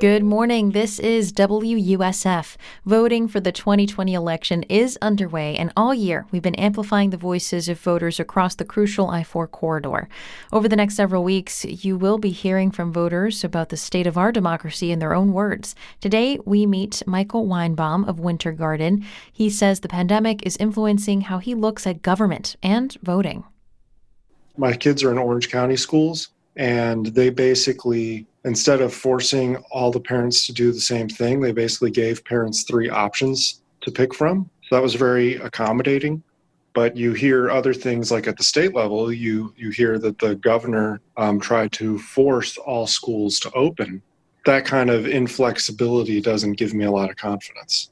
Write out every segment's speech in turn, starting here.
Good morning. This is WUSF. Voting for the 2020 election is underway, and all year we've been amplifying the voices of voters across the crucial I-4 corridor. Over the next several weeks, you will be hearing from voters about the state of our democracy in their own words. Today, we meet Michael Weinbaum of Winter Garden. He says the pandemic is influencing how he looks at government and voting. My kids are in Orange County schools, and they basically, instead of forcing all the parents to do the same thing, they basically gave parents 3 options to pick from. So that was very accommodating. But you hear other things like at the state level, you hear that the governor tried to force all schools to open. That kind of inflexibility doesn't give me a lot of confidence.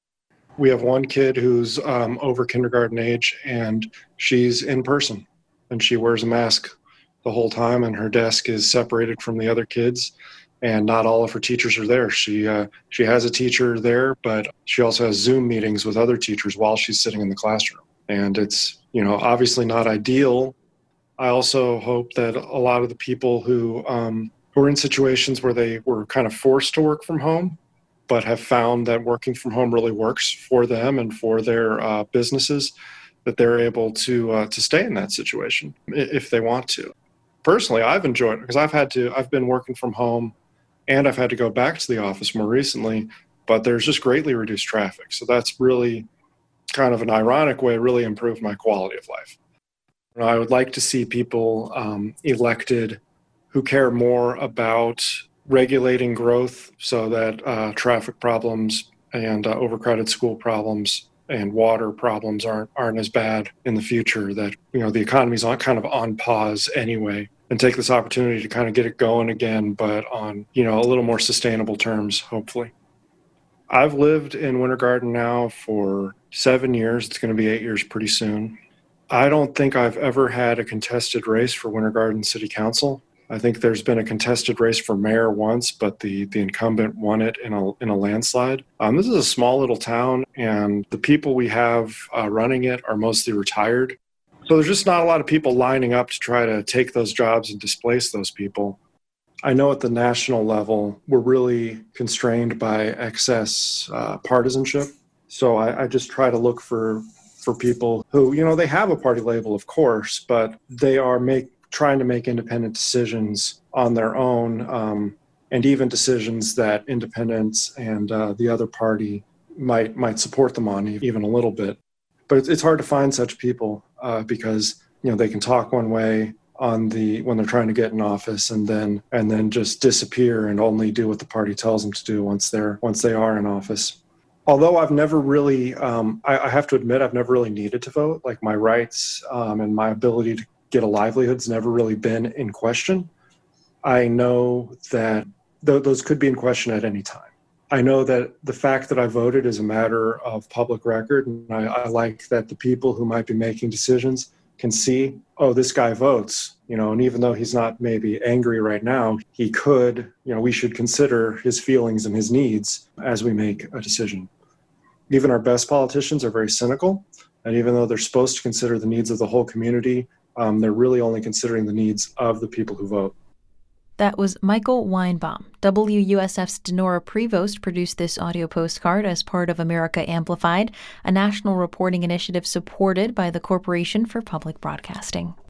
We have one kid who's over kindergarten age, and she's in person, and she wears a mask the whole time, and her desk is separated from the other kids, and not all of her teachers are there. She has a teacher there, but she also has Zoom meetings with other teachers while she's sitting in the classroom. And it's, obviously not ideal. I also hope that a lot of the people who are in situations where they were kind of forced to work from home, but have found that working from home really works for them and for their businesses, that they're able to stay in that situation if they want to. Personally, I've enjoyed it because I've been working from home and I've had to go back to the office more recently, but there's just greatly reduced traffic. So that's really kind of an ironic way, really improved my quality of life. I would like to see people elected who care more about regulating growth so that traffic problems and overcrowded school problems and water problems aren't as bad in the future, that the economy's kind of on pause anyway, and take this opportunity to kind of get it going again, but on a little more sustainable terms, hopefully. I've lived in Winter Garden now for 7 years. It's going to be 8 years pretty soon. I don't think I've ever had a contested race for Winter Garden City Council. I think there's been a contested race for mayor once, but the incumbent won it in a landslide. This is a small little town, and the people we have running it are mostly retired. So there's just not a lot of people lining up to try to take those jobs and displace those people. I know at the national level, we're really constrained by excess partisanship. So I just try to look for people who, they have a party label, of course, but they are trying to make independent decisions on their own, and even decisions that independents and the other party might support them on even a little bit. But it's hard to find such people because they can talk one way when they're trying to get in office, and then just disappear and only do what the party tells them to do once they are in office. Although I've never really, I have to admit, I've never really needed to vote. Like my rights and my ability to get a livelihood's never really been in question. I know that those could be in question at any time. I know that the fact that I voted is a matter of public record, and I like that the people who might be making decisions can see, oh, this guy votes, and even though he's not maybe angry right now, he could, we should consider his feelings and his needs as we make a decision. Even our best politicians are very cynical, and even though they're supposed to consider the needs of the whole community, they're really only considering the needs of the people who vote. That was Michael Weinbaum. WUSF's Denora Prevost produced this audio postcard as part of America Amplified, a national reporting initiative supported by the Corporation for Public Broadcasting.